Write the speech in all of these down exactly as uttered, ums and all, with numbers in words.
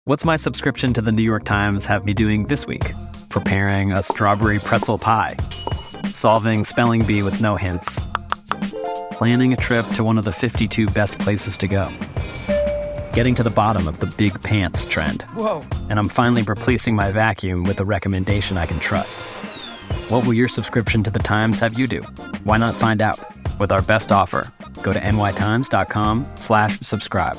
What's my subscription to the New York Times have me doing this week? Preparing a strawberry pretzel pie, solving spelling bee with no hints, planning a trip to one of the fifty-two best places to go, getting to the bottom of the big pants trend. Whoa. And I'm finally replacing my vacuum with a recommendation I can trust. What will your subscription to the Times have you do? Why not find out? With our best offer, go to nytimes.com slash subscribe.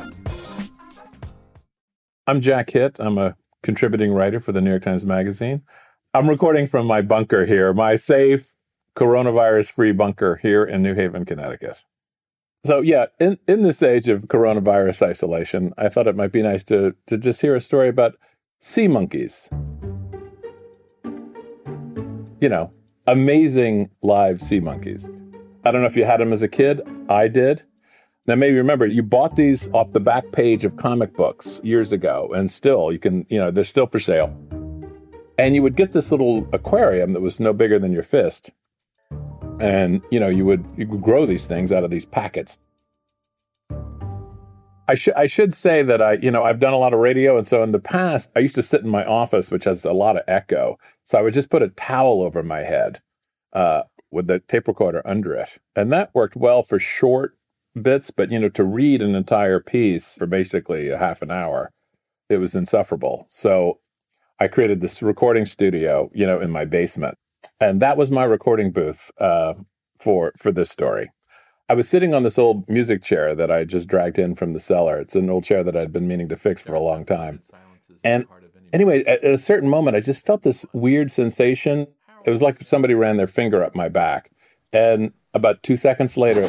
I'm Jack Hitt. I'm a contributing writer for the New York Times Magazine. I'm recording from my bunker here, my safe, coronavirus-free bunker here in New Haven, Connecticut. So yeah, in, in this age of coronavirus isolation, I thought it might be nice to, to just hear a story about sea monkeys. You know, amazing live sea monkeys. I don't know if you had them as a kid. I did. Now, maybe remember, you bought these off the back page of comic books years ago, and still, you can, you know, they're still for sale. And you would get this little aquarium that was no bigger than your fist. And, you know, you would, you would grow these things out of these packets. I should I should say that I, you know, I've done a lot of radio. And so in the past, I used to sit in my office, which has a lot of echo. So I would just put a towel over my head uh, with the tape recorder under it. And that worked well for short bits, but, you know, to read an entire piece for basically a half an hour, it was insufferable. So I created this recording studio, you know, in my basement. And that was my recording booth uh, for for this story. I was sitting on this old music chair that I just dragged in from the cellar. It's an old chair that I'd been meaning to fix for a long time. And anyway, at, at a certain moment, I just felt this weird sensation. It was like somebody ran their finger up my back. And about two seconds later,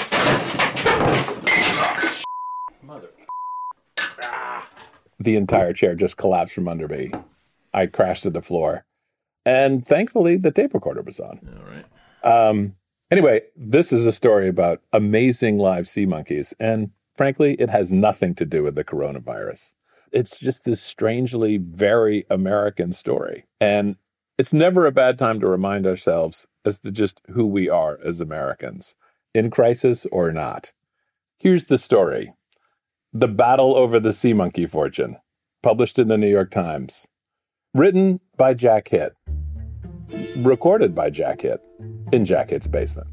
the entire chair just collapsed from under me. I crashed to the floor. And thankfully, the tape recorder was on. All right. Um, anyway, this is a story about amazing live sea monkeys. And frankly, it has nothing to do with the coronavirus. It's just this strangely very American story. And it's never a bad time to remind ourselves as to just who we are as Americans, in crisis or not. Here's the story. The Battle Over the Sea Monkey Fortune, published in the New York Times. Written by Jack Hitt. Recorded by Jack Hitt in Jack Hitt's basement.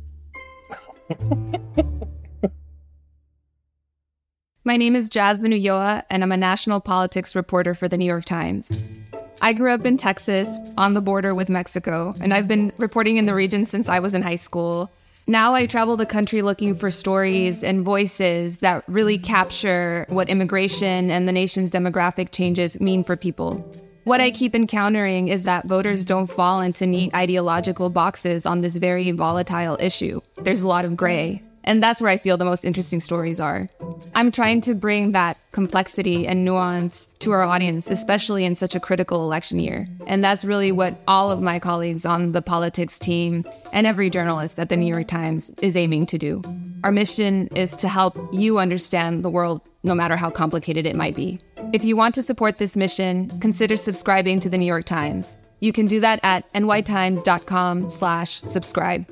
My name is Jasmine Ulloa, and I'm a national politics reporter for the New York Times. I grew up in Texas, on the border with Mexico, and I've been reporting in the region since I was in high school. Now I travel the country looking for stories and voices that really capture what immigration and the nation's demographic changes mean for people. What I keep encountering is that voters don't fall into neat ideological boxes on this very volatile issue. There's a lot of gray. And that's where I feel the most interesting stories are. I'm trying to bring that complexity and nuance to our audience, especially in such a critical election year. And that's really what all of my colleagues on the politics team and every journalist at the New York Times is aiming to do. Our mission is to help you understand the world, no matter how complicated it might be. If you want to support this mission, consider subscribing to the New York Times. You can do that at nytimes.com slash subscribe.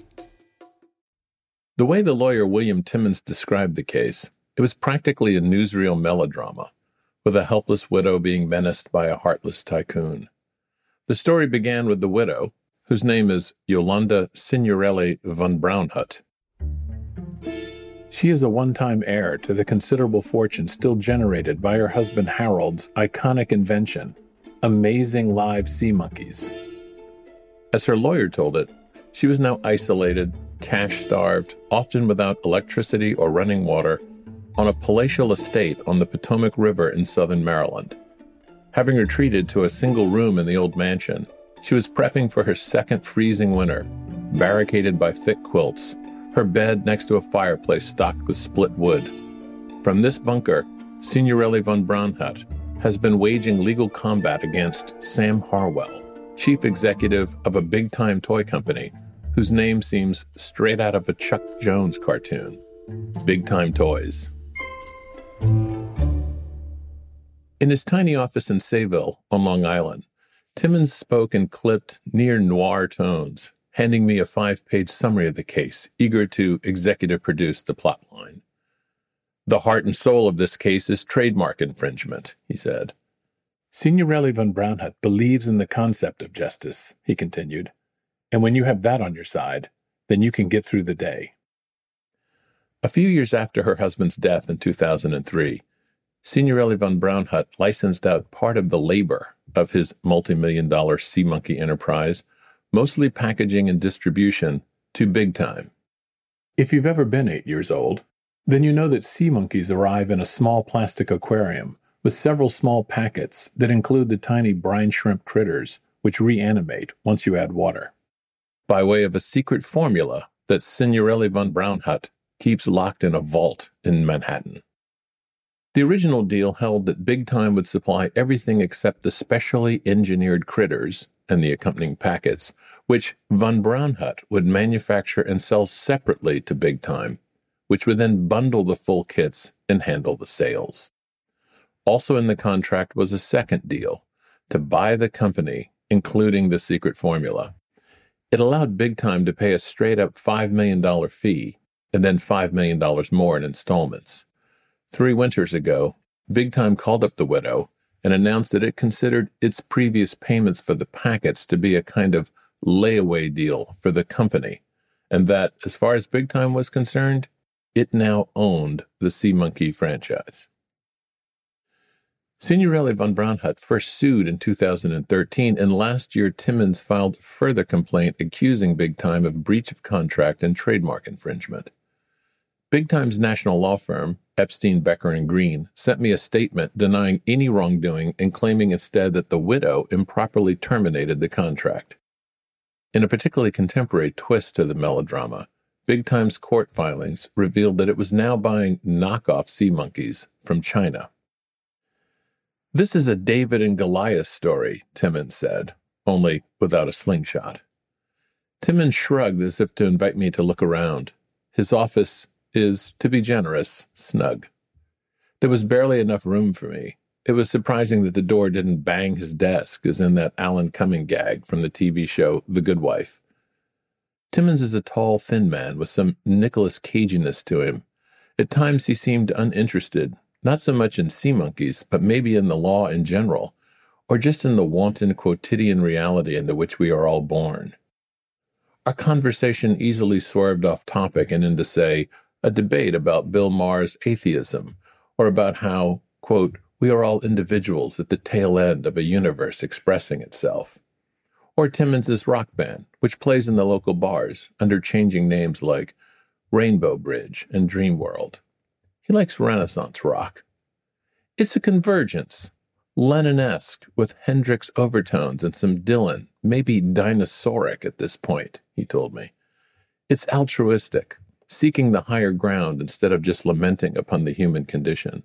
The way the lawyer William Timmons described the case, it was practically a newsreel melodrama, with a helpless widow being menaced by a heartless tycoon. The story began with the widow, whose name is Yolanda Signorelli von Braunhut. She is a one-time heir to the considerable fortune still generated by her husband Harold's iconic invention, amazing live sea monkeys. As her lawyer told it, she was now isolated, cash-starved, often without electricity or running water, on a palatial estate on the Potomac River in southern Maryland. Having retreated to a single room in the old mansion, she was prepping for her second freezing winter, barricaded by thick quilts, her bed next to a fireplace stocked with split wood. From this bunker, Signorelli von Braunhut has been waging legal combat against Sam Harwell, chief executive of a big-time toy company whose name seems straight out of a Chuck Jones cartoon, Big Time Toys. In his tiny office in Sayville on Long Island, Timmons spoke in clipped, near-noir tones, handing me a five-page summary of the case, eager to executive produce the plotline. The heart and soul of this case is trademark infringement, he said. Signorelli von Braunhut believes in the concept of justice, he continued, and when you have that on your side, then you can get through the day. A few years after her husband's death in two thousand three, Signorelli von Braunhut licensed out part of the labor of his multi-million dollar Sea Monkey enterprise, mostly packaging and distribution, to Big Time. If you've ever been eight years old, then you know that sea monkeys arrive in a small plastic aquarium with several small packets that include the tiny brine shrimp critters which reanimate once you add water, by way of a secret formula that Signorelli von Braunhut keeps locked in a vault in Manhattan. The original deal held that Big Time would supply everything except the specially engineered critters and the accompanying packets, which von Braunhut would manufacture and sell separately to Big Time, which would then bundle the full kits and handle the sales. Also in the contract was a second deal to buy the company, including the secret formula. It allowed Big Time to pay a straight-up five million dollars fee and then five million dollars more in installments. Three winters ago, Big Time called up the widow and announced that it considered its previous payments for the packets to be a kind of layaway deal for the company, and that, as far as Big Time was concerned, it now owned the Sea Monkey franchise. Signorelli von Braunhut first sued in two thousand thirteen, and last year Timmins filed a further complaint accusing Big Time of breach of contract and trademark infringement. Big Time's national law firm, Epstein, Becker and Green, sent me a statement denying any wrongdoing and claiming instead that the widow improperly terminated the contract. In a particularly contemporary twist to the melodrama, Big Time's court filings revealed that it was now buying knockoff sea monkeys from China. This is a David and Goliath story, Timmins said, only without a slingshot. Timmins shrugged as if to invite me to look around. His office is, to be generous, snug. There was barely enough room for me. It was surprising that the door didn't bang his desk, as in that Alan Cumming gag from the T V show The Good Wife. Timmins is a tall, thin man with some Nicolas Caginess to him. At times he seemed uninterested, not so much in sea monkeys, but maybe in the law in general, or just in the wanton quotidian reality into which we are all born. Our conversation easily swerved off topic and into, say, a debate about Bill Maher's atheism, or about how, quote, we are all individuals at the tail end of a universe expressing itself. Or Timmins' rock band, which plays in the local bars under changing names like Rainbow Bridge and Dream World. He likes Renaissance rock. It's a convergence, Lennon-esque, with Hendrix overtones and some Dylan, maybe dinosauric at this point, he told me. It's altruistic, seeking the higher ground instead of just lamenting upon the human condition.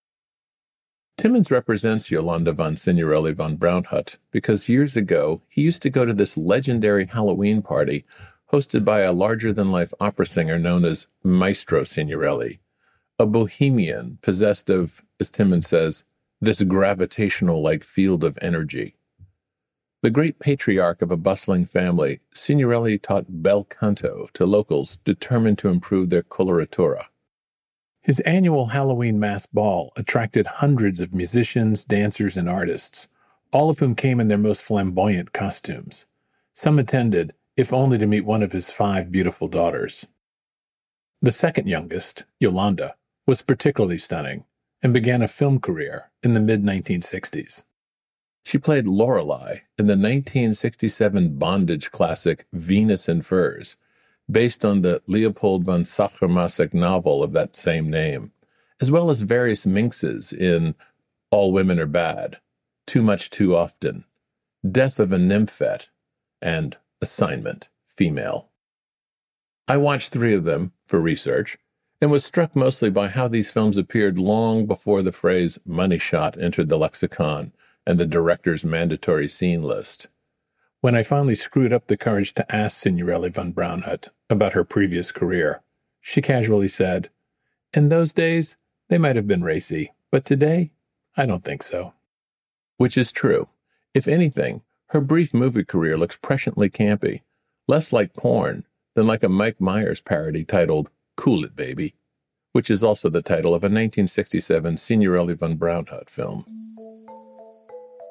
Timmins represents Yolanda von Signorelli von Braunhut because years ago he used to go to this legendary Halloween party hosted by a larger-than-life opera singer known as Maestro Signorelli, a bohemian possessed of, as Timmins says, this gravitational-like field of energy. The great patriarch of a bustling family, Signorelli taught bel canto to locals determined to improve their coloratura. His annual Halloween mass ball attracted hundreds of musicians, dancers, and artists, all of whom came in their most flamboyant costumes. Some attended, if only to meet one of his five beautiful daughters. The second youngest, Yolanda, was particularly stunning and began a film career in the mid nineteen sixties. She played Lorelei in the nineteen sixty-seven bondage classic Venus in Furs, based on the Leopold von Sacher-Masoch novel of that same name, as well as various minxes in All Women Are Bad, Too Much Too Often, Death of a Nymphette, and Assignment, Female. I watched three of them for research, and was struck mostly by how these films appeared long before the phrase money shot entered the lexicon and the director's mandatory scene list. When I finally screwed up the courage to ask Signorelli von Braunhut about her previous career, she casually said, in those days, they might have been racy, but today, I don't think so. Which is true. If anything, her brief movie career looks presciently campy, less like porn than like a Mike Myers parody titled Cool It, Baby, which is also the title of a nineteen sixty-seven Signorelli von Braunhut film.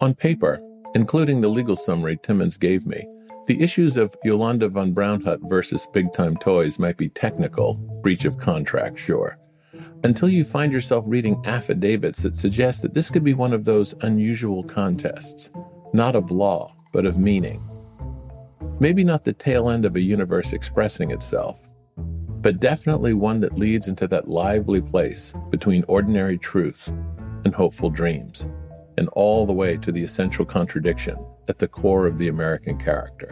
On paper, including the legal summary Timmins gave me, the issues of Yolanda von Braunhut versus Big Time Toys might be technical, breach of contract, sure, until you find yourself reading affidavits that suggest that this could be one of those unusual contests, not of law, but of meaning. Maybe not the tail end of a universe expressing itself, but definitely one that leads into that lively place between ordinary truth and hopeful dreams, and all the way to the essential contradiction at the core of the American character.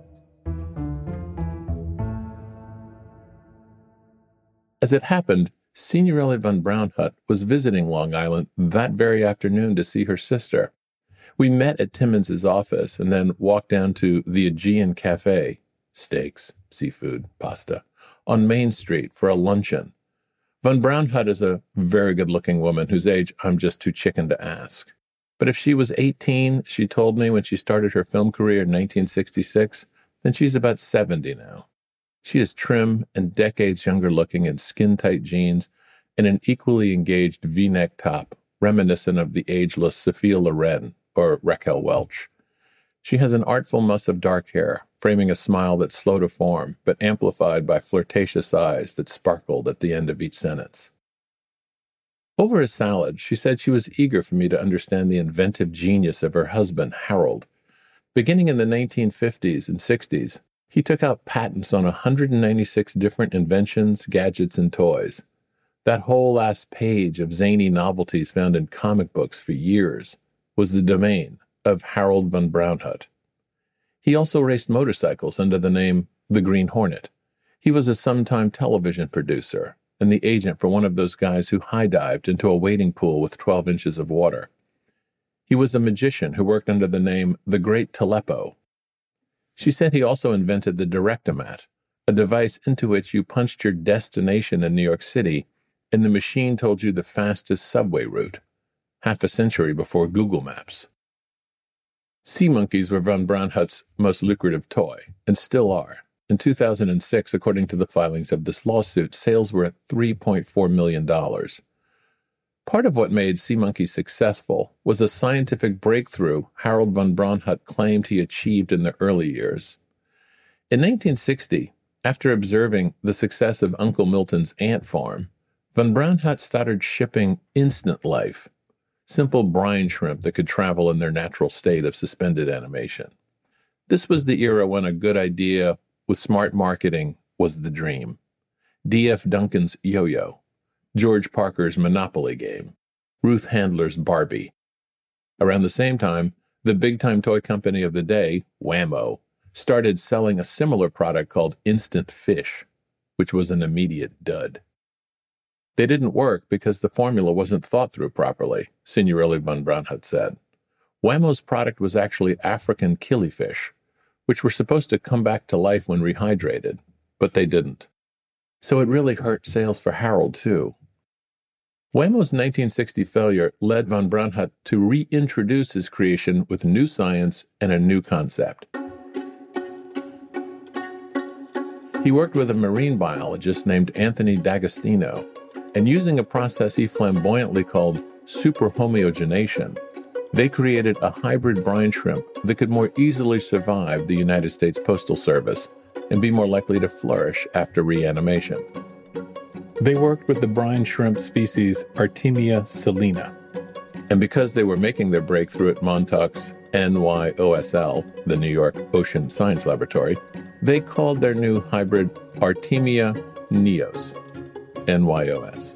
As it happened, Signorelli von Braunhut was visiting Long Island that very afternoon to see her sister. We met at Timmins' office and then walked down to the Aegean Cafe, steaks, seafood, pasta, on Main Street for a luncheon. Von Braunhut is a very good-looking woman whose age I'm just too chicken to ask. But if she was eighteen, she told me when she started her film career in nineteen sixty-six, then she's about seventy now. She is trim and decades younger looking in skin-tight jeans and an equally engaged V-neck top, reminiscent of the ageless Sophia Loren or Raquel Welch. She has an artful muss of dark hair, framing a smile that's slow to form, but amplified by flirtatious eyes that sparkled at the end of each sentence. Over a salad, she said she was eager for me to understand the inventive genius of her husband, Harold. Beginning in the nineteen fifties and sixties, he took out patents on one hundred ninety-six different inventions, gadgets, and toys. That whole last page of zany novelties found in comic books for years was the domain of Harold von Braunhut. He also raced motorcycles under the name The Green Hornet. He was a sometime television producer and the agent for one of those guys who high-dived into a wading pool with twelve inches of water. He was a magician who worked under the name The Great Telepo. She said he also invented the Directomat, a device into which you punched your destination in New York City, and the machine told you the fastest subway route, half a century before Google Maps. Sea monkeys were von Braunhut's most lucrative toy, and still are. In two thousand six, according to the filings of this lawsuit, sales were at three point four million dollars. Part of what made Sea Monkeys successful was a scientific breakthrough Harold von Braunhut claimed he achieved in the early years. In nineteen sixty, after observing the success of Uncle Milton's ant farm, von Braunhut started shipping Instant Life, simple brine shrimp that could travel in their natural state of suspended animation. This was the era when a good idea with smart marketing was the dream. D F Duncan's Yo-Yo, George Parker's Monopoly game, Ruth Handler's Barbie. Around the same time, the big-time toy company of the day, Wham-O, started selling a similar product called Instant Fish, which was an immediate dud. They didn't work because the formula wasn't thought through properly, Signorelli von Braunhut said. Wham-O's product was actually African killifish, which were supposed to come back to life when rehydrated, but they didn't. So it really hurt sales for Harold, too. Wham-O's nineteen sixty failure led von Braunhut to reintroduce his creation with new science and a new concept. He worked with a marine biologist named Anthony D'Agostino, and using a process he flamboyantly called superhomogenation, they created a hybrid brine shrimp that could more easily survive the United States Postal Service and be more likely to flourish after reanimation. They worked with the brine shrimp species Artemia salina, and because they were making their breakthrough at Montauk's N Y O S L, the New York Ocean Science Laboratory, they called their new hybrid Artemia neos, N Y O S.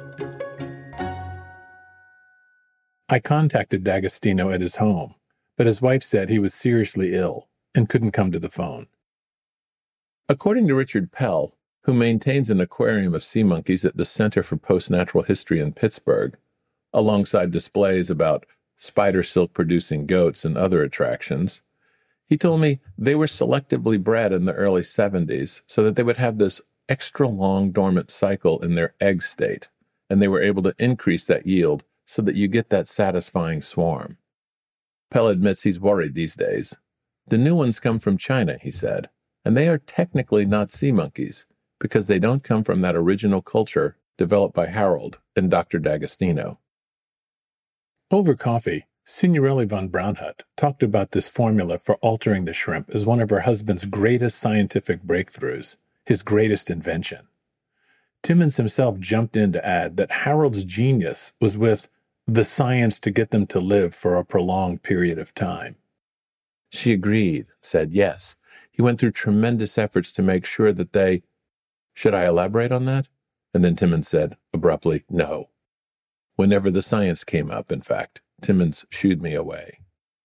I contacted D'Agostino at his home, but his wife said he was seriously ill and couldn't come to the phone. According to Richard Pell, who maintains an aquarium of sea monkeys at the Center for Postnatural History in Pittsburgh, alongside displays about spider silk producing goats and other attractions, he told me they were selectively bred in the early seventies so that they would have this extra long dormant cycle in their egg state, and they were able to increase that yield so that you get that satisfying swarm. Pell admits he's worried these days. The new ones come from China, he said, and they are technically not sea monkeys because they don't come from that original culture developed by Harold and Doctor D'Agostino. Over coffee, Signorelli von Braunhut talked about this formula for altering the shrimp as one of her husband's greatest scientific breakthroughs, his greatest invention. Timmins himself jumped in to add that Harold's genius was with the science to get them to live for a prolonged period of time. She agreed, said yes. He went through tremendous efforts to make sure that they... Should I elaborate on that? And then Timmins said, abruptly, no. Whenever the science came up, in fact, Timmins shooed me away.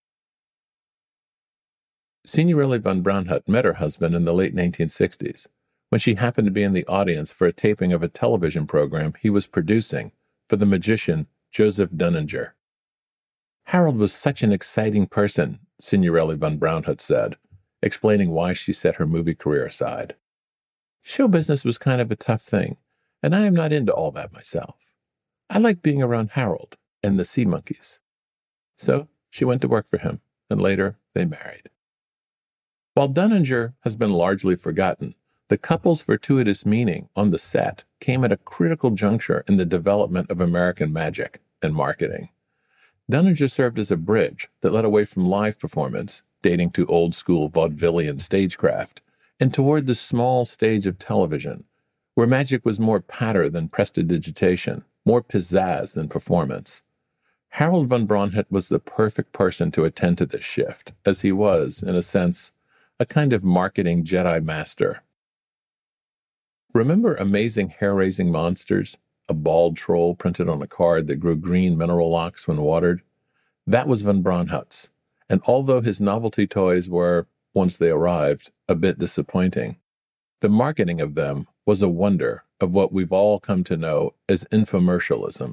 Signorelli von Braunhut met her husband in the late nineteen sixties, when she happened to be in the audience for a taping of a television program he was producing for the magician Joseph Dunninger. Harold was such an exciting person, Signorelli von Braunhut said, explaining why she set her movie career aside. Show business was kind of a tough thing, and I am not into all that myself. I like being around Harold and the Sea Monkeys. So she went to work for him, and later they married. While Dunninger has been largely forgotten, the couple's fortuitous meaning on the set came at a critical juncture in the development of American magic and marketing. Dunninger served as a bridge that led away from live performance, dating to old-school vaudevillian stagecraft, and toward the small stage of television, where magic was more patter than prestidigitation, more pizzazz than performance. Harold von Braunhut was the perfect person to attend to this shift, as he was, in a sense, a kind of marketing Jedi master. Remember Amazing Hair-Raising Monsters, a bald troll printed on a card that grew green mineral locks when watered? That was von Braunhut's, and although his novelty toys were, once they arrived, a bit disappointing, the marketing of them was a wonder of what we've all come to know as infomercialism.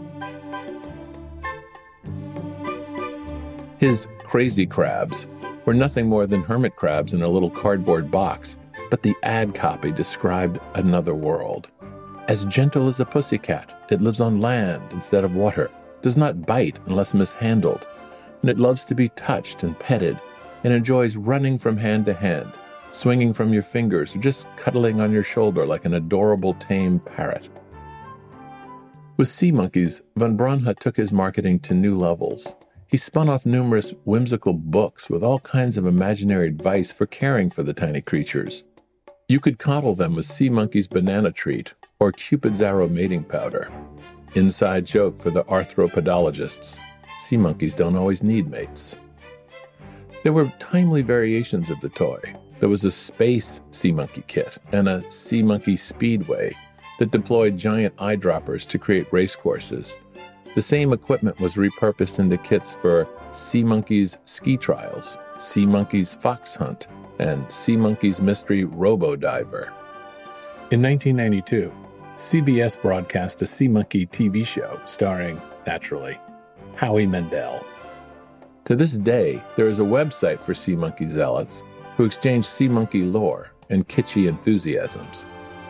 His crazy crabs were nothing more than hermit crabs in a little cardboard box, but the ad copy described another world. As gentle as a pussycat, it lives on land instead of water, does not bite unless mishandled, and it loves to be touched and petted, and enjoys running from hand to hand, swinging from your fingers, or just cuddling on your shoulder like an adorable tame parrot. With Sea Monkeys, von Braunhut took his marketing to new levels. He spun off numerous whimsical books with all kinds of imaginary advice for caring for the tiny creatures. You could coddle them with Sea Monkey's banana treat or Cupid's arrow mating powder. Inside joke for the arthropodologists: sea monkeys don't always need mates. There were timely variations of the toy. There was a space Sea Monkey kit and a Sea Monkey Speedway that deployed giant eyedroppers to create racecourses. The same equipment was repurposed into kits for Sea Monkey's Ski Trials, Sea Monkey's Fox Hunt, and Sea Monkey's Mystery Robo-Diver. In nineteen ninety-two, C B S broadcast a Sea Monkey T V show starring, naturally, Howie Mandel. To this day, there is a website for Sea Monkey zealots who exchange Sea Monkey lore and kitschy enthusiasms.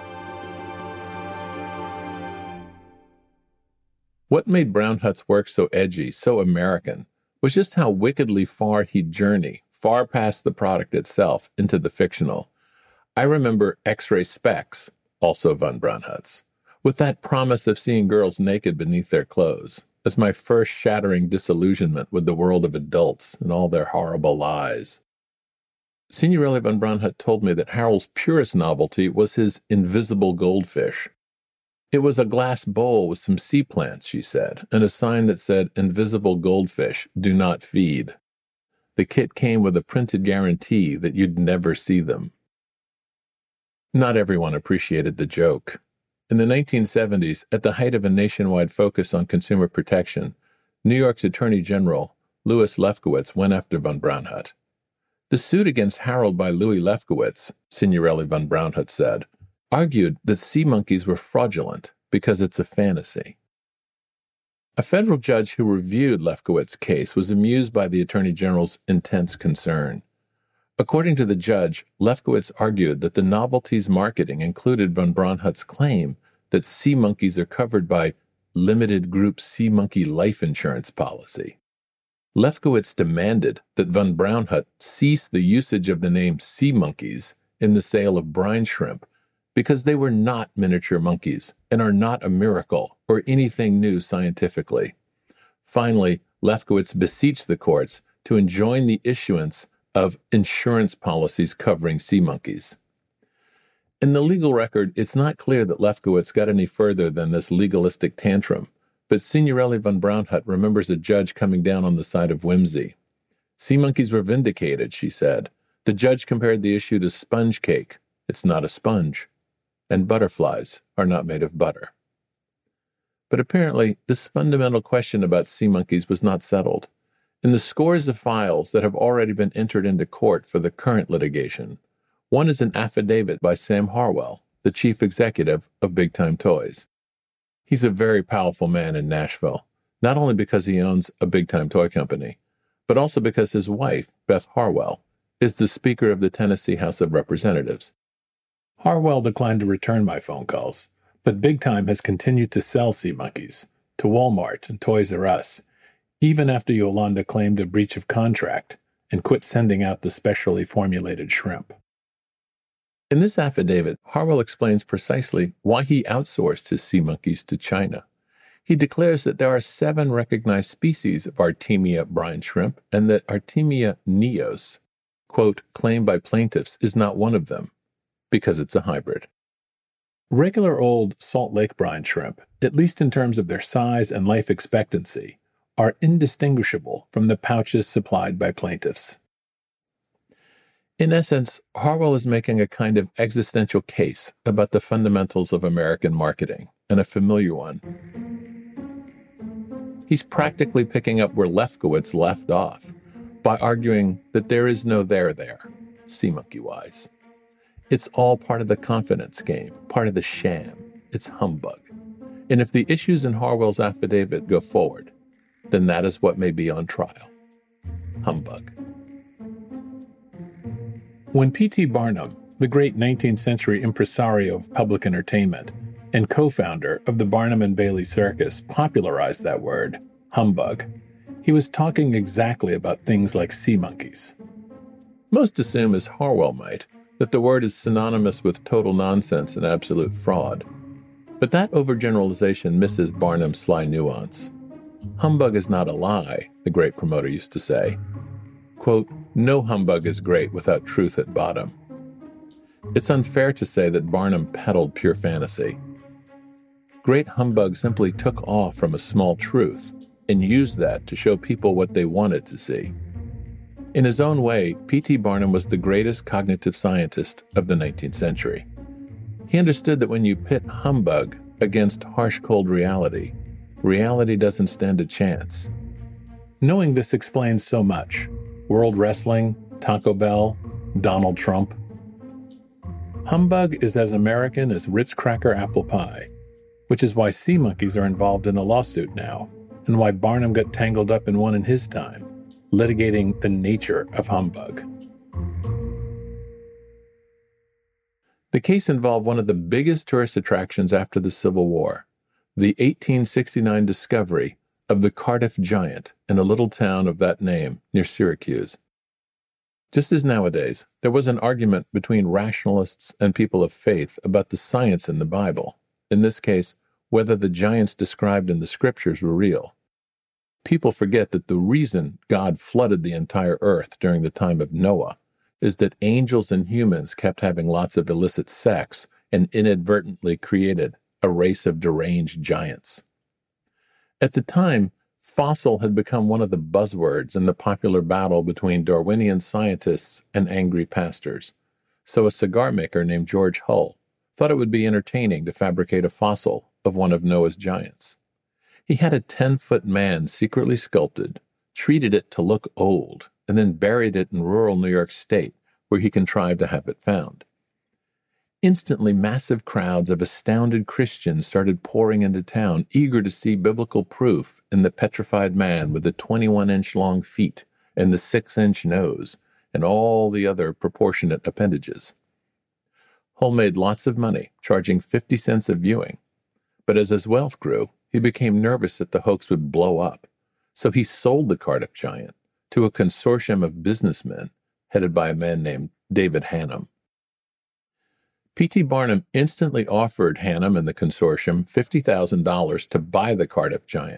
What made Braunhut's work so edgy, so American, was just how wickedly far he'd journey, far past the product itself, into the fictional. I remember X-Ray Specs, also von Braunhut's, with that promise of seeing girls naked beneath their clothes, as my first shattering disillusionment with the world of adults and all their horrible lies. Signorelli von Braunhut told me that Harold's purest novelty was his invisible goldfish. It was a glass bowl with some sea plants, she said, and a sign that said, "Invisible goldfish, do not feed." The kit came with a printed guarantee that you'd never see them. Not everyone appreciated the joke. In the nineteen seventies, at the height of a nationwide focus on consumer protection, New York's Attorney General, Louis Lefkowitz, went after von Braunhut. The suit against Harold by Louis Lefkowitz, Signorelli von Braunhut said, argued that sea monkeys were fraudulent because it's a fantasy. A federal judge who reviewed Lefkowitz's case was amused by the Attorney General's intense concern. According to the judge, Lefkowitz argued that the novelty's marketing included von Braunhut's claim that sea monkeys are covered by limited group sea monkey life insurance policy. Lefkowitz demanded that von Braunhut cease the usage of the name sea monkeys in the sale of brine shrimp because they were not miniature monkeys and are not a miracle or anything new scientifically. Finally, Lefkowitz beseeched the courts to enjoin the issuance of insurance policies covering sea monkeys. In the legal record, it's not clear that Lefkowitz got any further than this legalistic tantrum, but Signorelli von Braunhut remembers a judge coming down on the side of whimsy. Sea monkeys were vindicated, she said. The judge compared the issue to sponge cake. It's not a sponge. And butterflies are not made of butter. But apparently, this fundamental question about sea monkeys was not settled. In the scores of files that have already been entered into court for the current litigation, one is an affidavit by Sam Harwell, the chief executive of Big Time Toys. He's a very powerful man in Nashville, not only because he owns a big-time toy company, but also because his wife, Beth Harwell, is the Speaker of the Tennessee House of Representatives. Harwell declined to return my phone calls, but Big Time has continued to sell sea monkeys to Walmart and Toys R Us, even after Yolanda claimed a breach of contract and quit sending out the specially formulated shrimp. In this affidavit, Harwell explains precisely why he outsourced his sea monkeys to China. He declares that there are seven recognized species of Artemia brine shrimp and that Artemia neos, quote, claimed by plaintiffs, is not one of them, because it's a hybrid. Regular old Salt Lake brine shrimp, at least in terms of their size and life expectancy, are indistinguishable from the pouches supplied by plaintiffs. In essence, Harwell is making a kind of existential case about the fundamentals of American marketing, and a familiar one. He's practically picking up where Lefkowitz left off by arguing that there is no there there, sea monkey-wise. It's all part of the confidence game, part of the sham. It's humbug. And if the issues in Harwell's affidavit go forward, then that is what may be on trial. Humbug. When P T Barnum, the great nineteenth century impresario of public entertainment and co-founder of the Barnum and Bailey Circus, popularized that word, humbug, he was talking exactly about things like sea monkeys. Most assume, as Harwell might, that the word is synonymous with total nonsense and absolute fraud. But that overgeneralization misses Barnum's sly nuance. Humbug is not a lie, the great promoter used to say. Quote, no humbug is great without truth at bottom. It's unfair to say that Barnum peddled pure fantasy. Great humbug simply took off from a small truth and used that to show people what they wanted to see. In his own way, P T Barnum was the greatest cognitive scientist of the nineteenth century. He understood that when you pit humbug against harsh, cold reality, reality doesn't stand a chance. Knowing this explains so much. World Wrestling, Taco Bell, Donald Trump. Humbug is as American as Ritz Cracker apple pie, which is why sea monkeys are involved in a lawsuit now, and why Barnum got tangled up in one in his time, litigating the nature of humbug. The case involved one of the biggest tourist attractions after the Civil War, the eighteen sixty-nine discovery of the Cardiff Giant in a little town of that name near Syracuse. Just as nowadays, there was an argument between rationalists and people of faith about the science in the Bible, in this case, whether the giants described in the scriptures were real. People forget that the reason God flooded the entire earth during the time of Noah is that angels and humans kept having lots of illicit sex and inadvertently created a race of deranged giants. At the time, fossil had become one of the buzzwords in the popular battle between Darwinian scientists and angry pastors. So a cigar maker named George Hull thought it would be entertaining to fabricate a fossil of one of Noah's giants. He had a ten-foot man secretly sculpted, treated it to look old, and then buried it in rural New York State, where he contrived to have it found. Instantly, massive crowds of astounded Christians started pouring into town, eager to see biblical proof in the petrified man with the twenty-one inch long feet and the six inch nose and all the other proportionate appendages. Hull made lots of money, charging fifty cents a viewing. But as his wealth grew, he became nervous that the hoax would blow up. So he sold the Cardiff Giant to a consortium of businessmen headed by a man named David Hannum. P T Barnum instantly offered Hannum and the consortium fifty thousand dollars to buy the Cardiff Giant,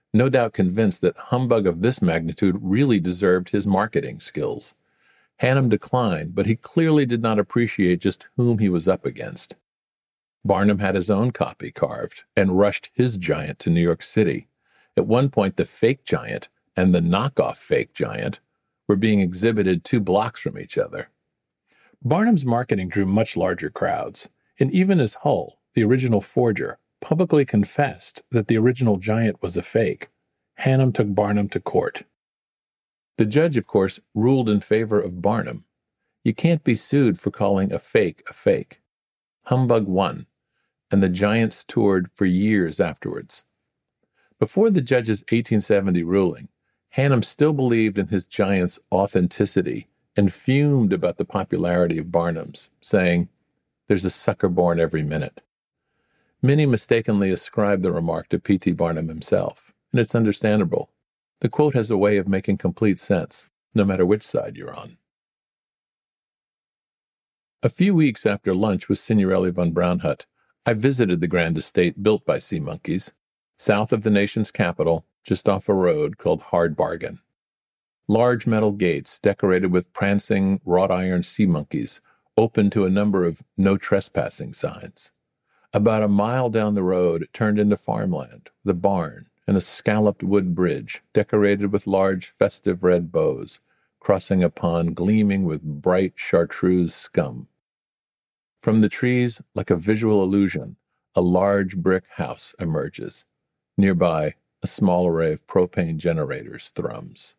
no doubt convinced that humbug of this magnitude really deserved his marketing skills. Hannum declined, but he clearly did not appreciate just whom he was up against. Barnum had his own copy carved and rushed his giant to New York City. At one point, the fake giant and the knockoff fake giant were being exhibited two blocks from each other. Barnum's marketing drew much larger crowds, and even as Hull, the original forger, publicly confessed that the original giant was a fake, Hannum took Barnum to court. The judge, of course, ruled in favor of Barnum. You can't be sued for calling a fake a fake. Humbug won, and the giants toured for years afterwards. Before the judge's eighteen seventy ruling, Hannum still believed in his giant's authenticity and fumed about the popularity of Barnum's, saying, "There's a sucker born every minute." Many mistakenly ascribe the remark to P T Barnum himself, and it's understandable. The quote has a way of making complete sense, no matter which side you're on. A few weeks after lunch with Signorelli von Braunhut, I visited the grand estate built by Sea Monkeys, south of the nation's capital, just off a road called Hard Bargain. Large metal gates decorated with prancing wrought iron sea monkeys opened to a number of no trespassing signs. About a mile down the road, it turned into farmland, with a barn and a scalloped wood bridge decorated with large festive red bows, crossing a pond gleaming with bright chartreuse scum. From the trees, like a visual illusion, a large brick house emerges. Nearby, a small array of propane generators thrums.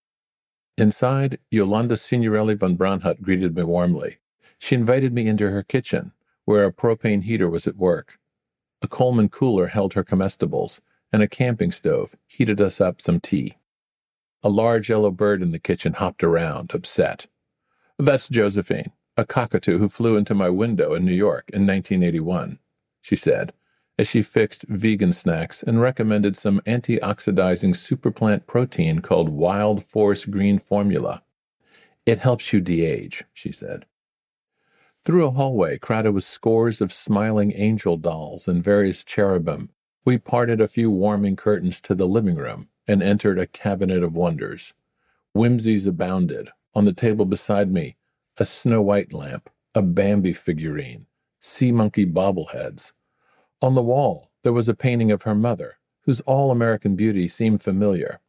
Inside, Yolanda Signorelli von Braunhut greeted me warmly. She invited me into her kitchen, where a propane heater was at work. A Coleman cooler held her comestibles, and a camping stove heated us up some tea. A large yellow bird in the kitchen hopped around, upset. "That's Josephine, a cockatoo who flew into my window in New York in nineteen eighty-one, she said, as she fixed vegan snacks and recommended some antioxidizing superplant protein called Wild Force Green Formula. "It helps you de-age," she said. Through a hallway crowded with scores of smiling angel dolls and various cherubim, we parted a few warming curtains to the living room and entered a cabinet of wonders. Whimsies abounded. On the table beside me, a Snow White lamp, a Bambi figurine, sea monkey bobbleheads. On the wall, there was a painting of her mother, whose all-American beauty seemed familiar.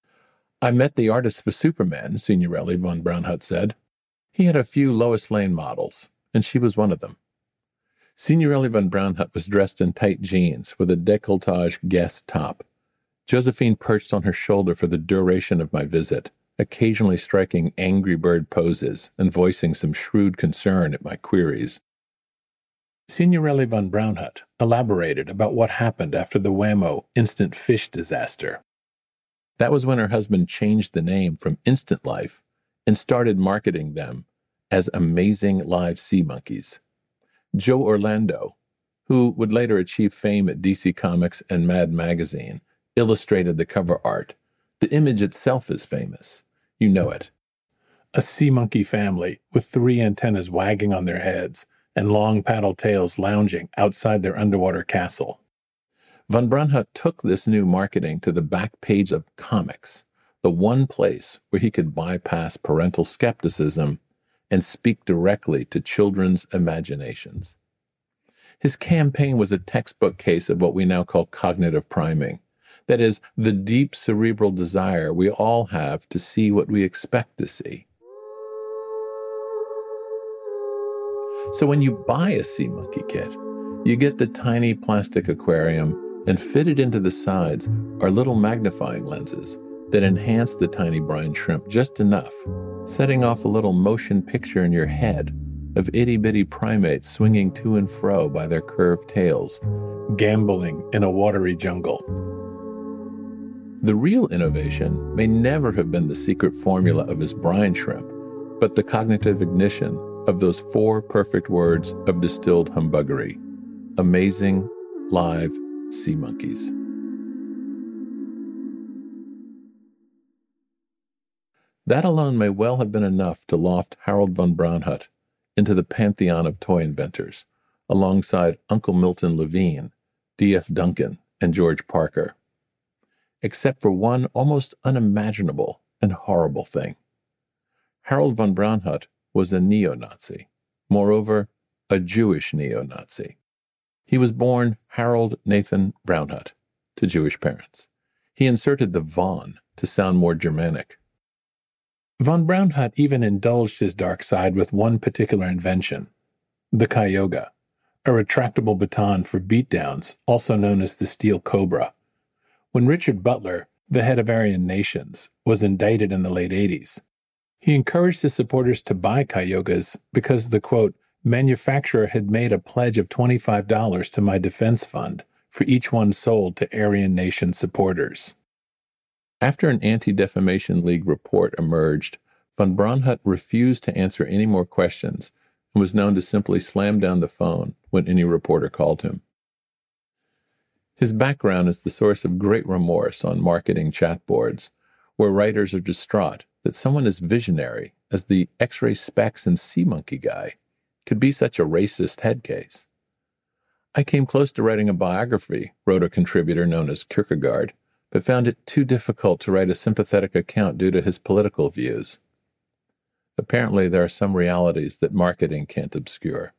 "I met the artist for Superman," Signorelli von Braunhut said. "He had a few Lois Lane models, and she was one of them." Signorelli von Braunhut was dressed in tight jeans with a décolletage Guess top. Josephine perched on her shoulder for the duration of my visit, occasionally striking angry bird poses and voicing some shrewd concern at my queries. Signorelli von Braunhut elaborated about what happened after the Wham-O instant fish disaster. That was when her husband changed the name from Instant Life and started marketing them as Amazing Live Sea Monkeys. Joe Orlando, who would later achieve fame at D C Comics and Mad Magazine, illustrated the cover art. The image itself is famous. You know it. A sea monkey family with three antennas wagging on their heads and long paddle tails lounging outside their underwater castle. Von Braunhut took this new marketing to the back page of comics, the one place where he could bypass parental skepticism and speak directly to children's imaginations. His campaign was a textbook case of what we now call cognitive priming. That is, the deep cerebral desire we all have to see what we expect to see. So when you buy a Sea Monkey kit, you get the tiny plastic aquarium, and fitted into the sides are little magnifying lenses that enhance the tiny brine shrimp just enough, setting off a little motion picture in your head of itty-bitty primates swinging to and fro by their curved tails, gambling in a watery jungle. The real innovation may never have been the secret formula of his brine shrimp, but the cognitive ignition of those four perfect words of distilled humbuggery: amazing, live sea monkeys. That alone may well have been enough to loft Harold von Braunhut into the pantheon of toy inventors, alongside Uncle Milton Levine, D F Duncan, and George Parker. except for one almost unimaginable and horrible thing. Harold von Braunhut was a neo-Nazi. Moreover, a Jewish neo-Nazi. He was born Harold Nathan Braunhut to Jewish parents. He inserted the von to sound more Germanic. Von Braunhut even indulged his dark side with one particular invention, the Kyoga, a retractable baton for beatdowns, also known as the Steel Cobra. When Richard Butler, the head of Aryan Nations, was indicted in the late eighties, he encouraged his supporters to buy Kyogas because the, quote, manufacturer had made a pledge of twenty-five dollars to my defense fund for each one sold to Aryan Nation supporters. After an Anti-Defamation League report emerged, von Braunhut refused to answer any more questions and was known to simply slam down the phone when any reporter called him. His background is the source of great remorse on marketing chat boards, where writers are distraught that someone as visionary as the X-ray specs and sea monkey guy could be such a racist head case. I came close to writing a biography, wrote a contributor known as Kierkegaard, but found it too difficult to write a sympathetic account due to his political views. Apparently, there are some realities that marketing can't obscure.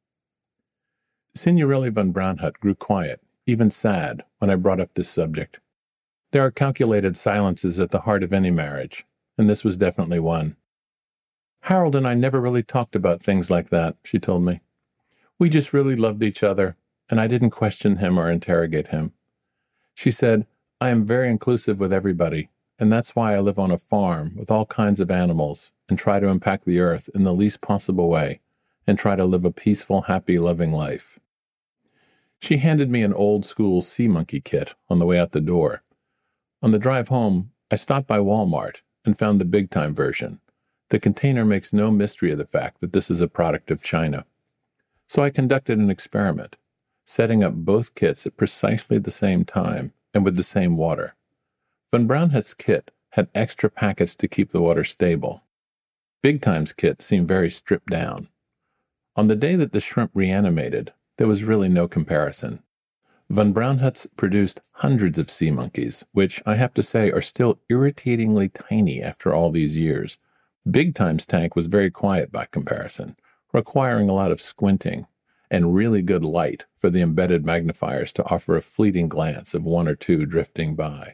Signorelli von Braunhut grew quiet, even sad, when I brought up this subject. There are calculated silences at the heart of any marriage, and this was definitely one. Harold and I never really talked about things like that, she told me. We just really loved each other, and I didn't question him or interrogate him. She said, I am very inclusive with everybody, and that's why I live on a farm with all kinds of animals and try to impact the earth in the least possible way and try to live a peaceful, happy, loving life. She handed me an old-school sea monkey kit on the way out the door. On the drive home, I stopped by Walmart and found the big-time version. The container makes no mystery of the fact that this is a product of China. So I conducted an experiment, setting up both kits at precisely the same time and with the same water. Von Braunhut's kit had extra packets to keep the water stable. Big Time's kit seemed very stripped down. On the day that the shrimp reanimated, there was really no comparison. Von Braunhut's produced hundreds of sea monkeys, which I have to say are still irritatingly tiny after all these years. Big Time's tank was very quiet by comparison, requiring a lot of squinting and really good light for the embedded magnifiers to offer a fleeting glance of one or two drifting by.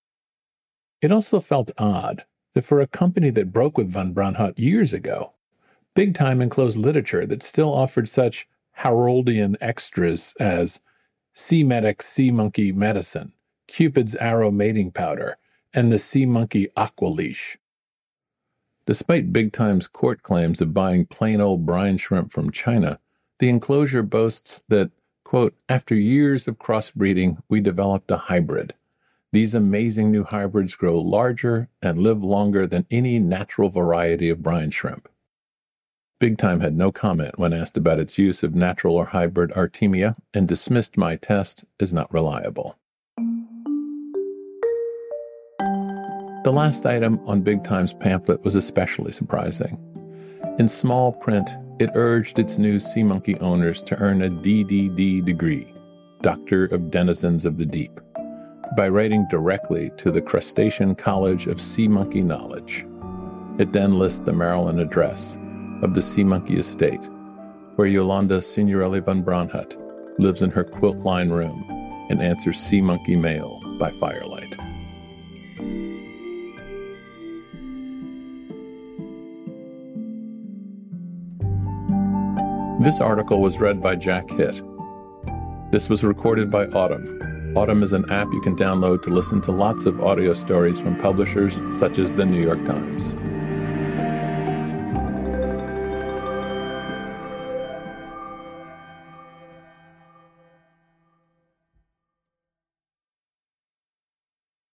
It also felt odd that for a company that broke with von Braunhut years ago, Big Time enclosed literature that still offered such Haroldian extras as Sea Medic Sea Monkey Medicine, Cupid's Arrow Mating Powder, and the Sea Monkey Aqua Leash. Despite Big Time's court claims of buying plain old brine shrimp from China, the enclosure boasts that, quote, after years of crossbreeding, we developed a hybrid. These amazing new hybrids grow larger and live longer than any natural variety of brine shrimp. Big Time had no comment when asked about its use of natural or hybrid Artemia and dismissed my test as not reliable. The last item on Big Time's pamphlet was especially surprising. In small print, it urged its new sea monkey owners to earn a D D D degree, Doctor of Denizens of the Deep, by writing directly to the Crustacean College of Sea Monkey Knowledge. It then lists the Maryland address of the Sea Monkey Estate, where Yolanda Signorelli von Braunhut lives in her quilt-lined room and answers sea monkey mail by firelight. This article was read by Jack Hitt. This was recorded by Autumn. Autumn is an app you can download to listen to lots of audio stories from publishers such as the New York Times.